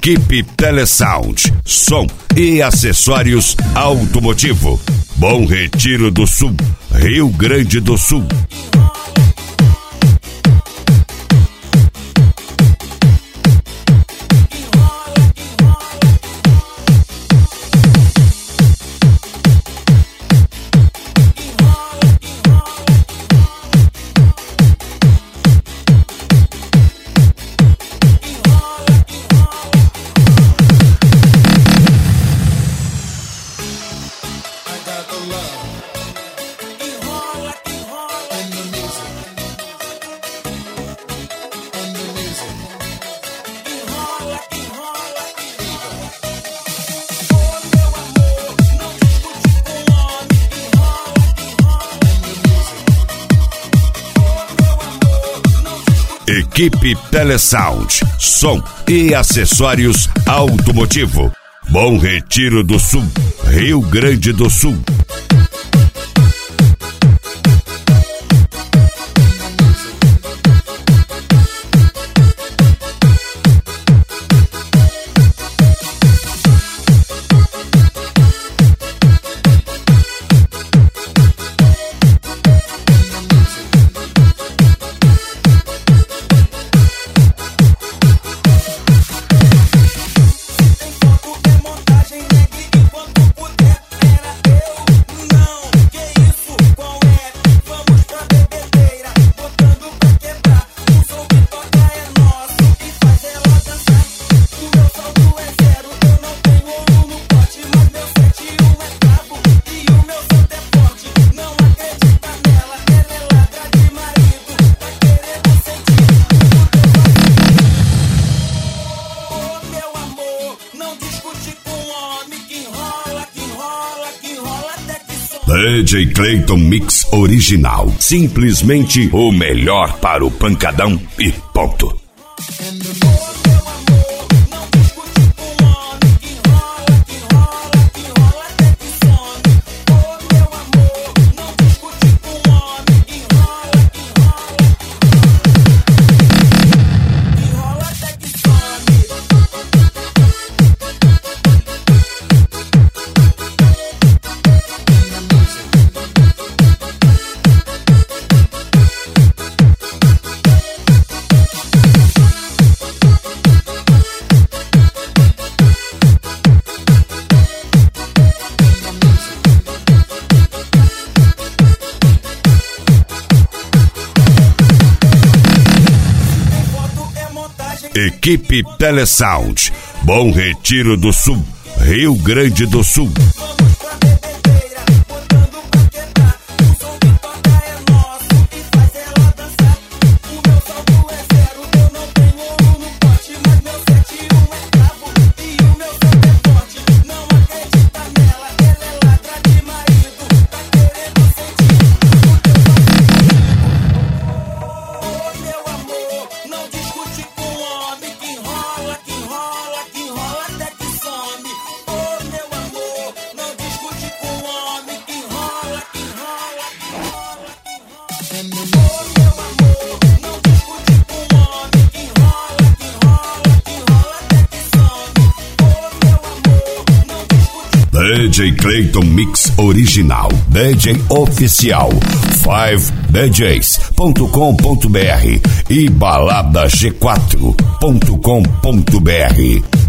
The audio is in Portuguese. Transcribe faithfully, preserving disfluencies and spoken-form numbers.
Equipe Telesound, som e acessórios automotivo. Bom Retiro do Sul, Rio Grande do Sul. Equipe Telesound, som e acessórios automotivo. Bom Retiro do Sul, Rio Grande do Sul. D J Clayton Mix Original. Simplesmente o melhor para o pancadão e ponto. Equipe Telesound, Bom Retiro do Sul, Rio Grande do Sul. D J Clayton Mix Original, D J Oficial, cinco D Js ponto com ponto br e balada g quatro ponto com ponto br.